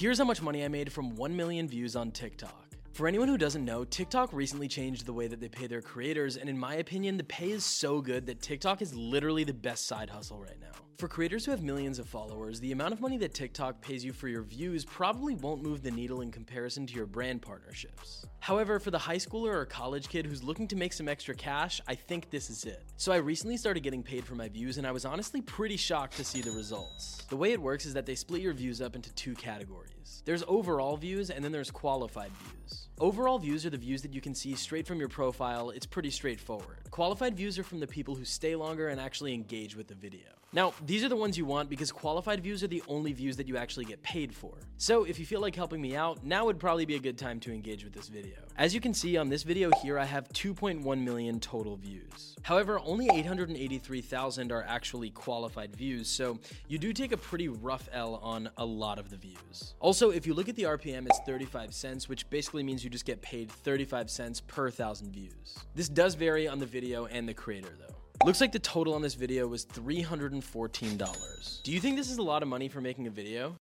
Here's how much money I made from 1 million views on TikTok. For anyone who doesn't know, TikTok recently changed the way that they pay their creators, and in my opinion, the pay is so good that TikTok is literally the best side hustle right now. For creators who have millions of followers, the amount of money that TikTok pays you for your views probably won't move the needle in comparison to your brand partnerships. However, for the high schooler or college kid who's looking to make some extra cash, I think this is it. So I recently started getting paid for my views, and I was honestly pretty shocked to see the results. The way it works is that they split your views up into two categories. There's overall views, and then there's qualified views. Overall views are the views that you can see straight from your profile. It's pretty straightforward. Qualified views are from the people who stay longer and actually engage with the video. Now, these are the ones you want because qualified views are the only views that you actually get paid for. So if you feel like helping me out, now would probably be a good time to engage with this video. As you can see on this video here, I have 2.1 million total views. However, only 883,000 are actually qualified views, so you do take a pretty rough L on a lot of the views. Also, if you look at the RPM, it's 35 cents, which basically means you just get paid 35 cents per 1,000 views. This does vary on the video and the creator though. Looks like the total on this video was $314. Do you think this is a lot of money for making a video?